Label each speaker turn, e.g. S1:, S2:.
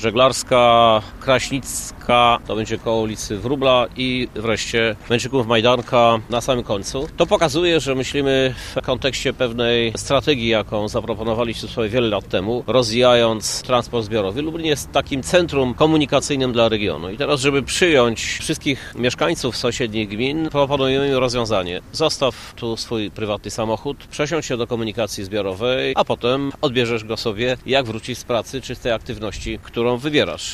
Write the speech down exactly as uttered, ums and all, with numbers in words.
S1: Żeglarska, Kraśnicka, to będzie koło ulicy Wróbla i wreszcie Męczyków Majdanka na samym końcu. To pokazuje, że myślimy w kontekście pewnej strategii, jaką zaproponowaliśmy sobie wiele lat temu, rozwijając transport zbiorowy. Lublin jest takim centrum komunikacyjnym dla regionu i teraz, żeby przyjąć wszystkich mieszkańców sąsiednich gmin, proponujemy im rozwiązanie. Zostaw tu swój prywatny samochód, przesiądź się do komunikacji zbiorowej, a potem odbierzesz go sobie, jak wrócisz z pracy czy z tej aktywności, którą wybierasz.